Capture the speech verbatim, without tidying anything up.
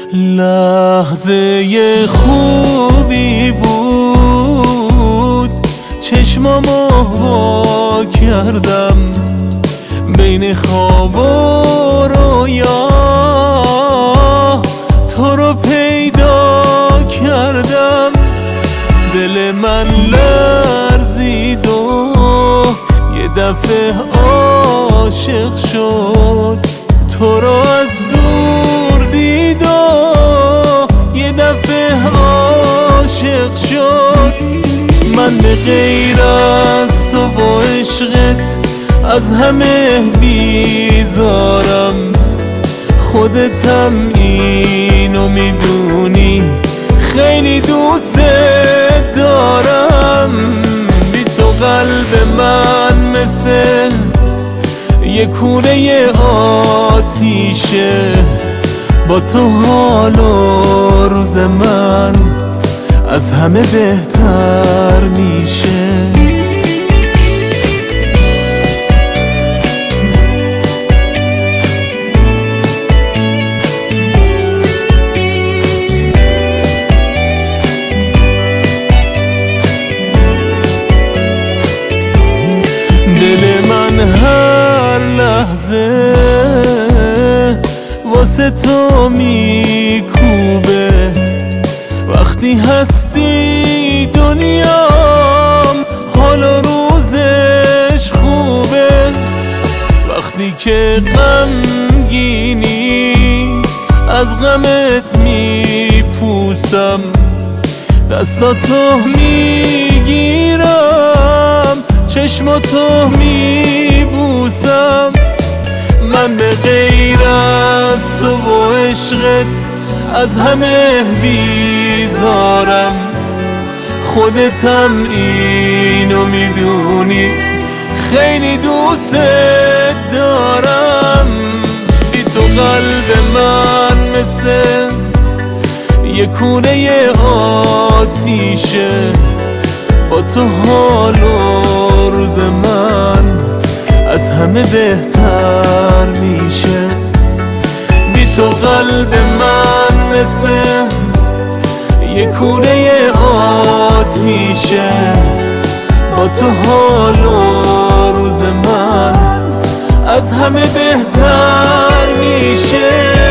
لحظه خوبی بود، چشمامو وا کردم، بین خواب و رویا تو رو پیدا کردم. دل من لرزید و یه دفعه عاشق شد، تو رو از دور دید و یه دفعه عاشق شد. من به غیر از تو و عشقت از همه بیزارم، خودتم اینو میدونی، خیلی دوست دارم. بی تو قلب من مثل یه کوره آتیشه، با تو حال و روز من از همه بهتر میشه. دل من هر لحظه واسه تو میکوبه، وقتی هستی دنیام حال و روزش خوبه. وقتی که غمگینی از غمت میپوسم، دستاتو میگیرم، چشماتو میبوسم. من به غیر از تو و عشقت از همه بیزارم، خودتم اینو میدونی، خیلی دوست دارم. بی تو قلب من مثل یه کوره آتیشه، با تو حال و روز من از همه بهتر میشه. بی تو قلب من مثل یه کوره آتیشه، با تو حال و روز من از همه بهتر میشه.